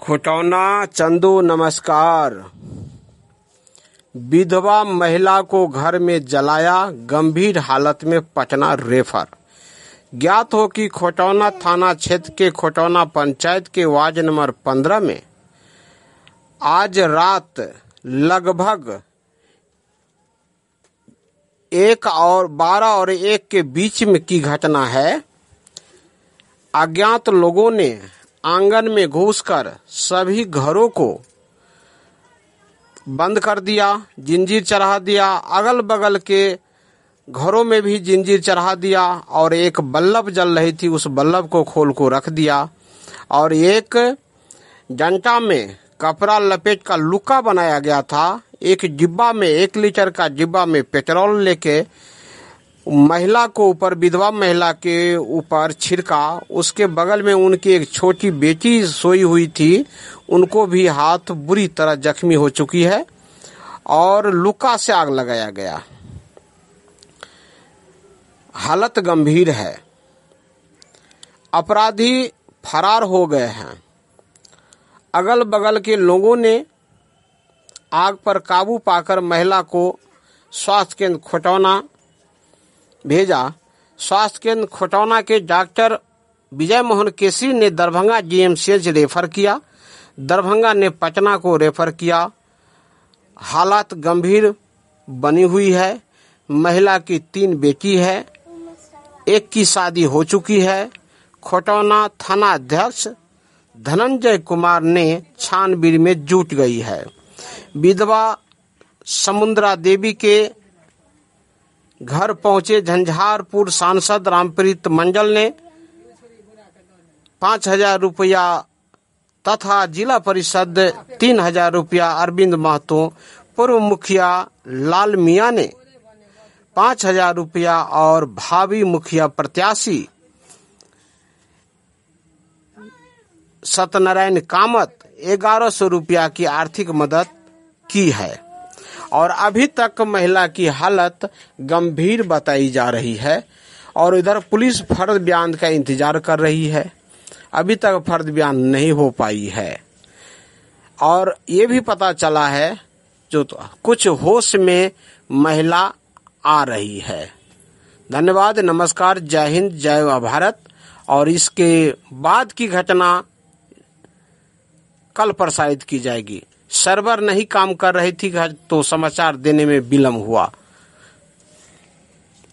खोटौना चंदू नमस्कार। विधवा महिला को घर में जलाया, गंभीर हालत में पटना रेफर। ज्ञात हो कि खोटौना थाना क्षेत्र के खोटौना पंचायत के वार्ड नंबर 15 में आज रात लगभग 12 और 1 के बीच में की घटना है। अज्ञात लोगों ने आंगन में घुसकर सभी घरों को बंद कर दिया, जंजीर चढ़ा दिया, अगल बगल के घरों में भी जंजीर चढ़ा दिया और एक बल्ब जल रही थी, उस बल्ब को खोल को रख दिया और एक डंटा में कपड़ा लपेट का लुक्का बनाया गया था। एक डिब्बा में 1 लीटर का डिब्बा में पेट्रोल लेके महिला को ऊपर, विधवा महिला के ऊपर छिड़का। उसके बगल में उनकी एक छोटी बेटी सोई हुई थी, उनको भी हाथ बुरी तरह जख्मी हो चुकी है और लुक्का से आग लगाया गया। हालत गंभीर है। अपराधी फरार हो गए हैं। अगल बगल के लोगों ने आग पर काबू पाकर महिला को स्वास्थ्य केंद्र खोटौना भेजा। स्वास्थ्य केंद्र खोटौना के डॉक्टर विजय मोहन केसरी ने दरभंगा जीएमसीएच रेफर किया, दरभंगा ने पटना को रेफर किया। हालत गंभीर बनी हुई है। महिला की 3 बेटी है, एक की शादी हो चुकी है। खोटौना थाना अध्यक्ष धनंजय कुमार ने छानबीन में जुट गई है। विधवा समुद्रा देवी के घर पहुंचे झंझारपुर सांसद रामप्रीत मंडल ने 5,000 रुपया तथा जिला परिषद 3,000 रुपया, अरविंद महतो पूर्व मुखिया लाल मियां ने 5,000 रुपया और भावी मुखिया प्रत्याशी सत्यनारायण कामत 1,100 रुपया की आर्थिक मदद की है और अभी तक महिला की हालत गंभीर बताई जा रही है और इधर पुलिस फर्द बयान का इंतजार कर रही है। अभी तक फर्द बयान नहीं हो पाई है और ये भी पता चला है जो कुछ होश में महिला आ रही है। धन्यवाद, नमस्कार, जय हिंद, जय भारत। और इसके बाद की घटना कल प्रसारित की जाएगी। सर्वर नहीं काम कर रही थी तो समाचार देने में विलम्ब हुआ।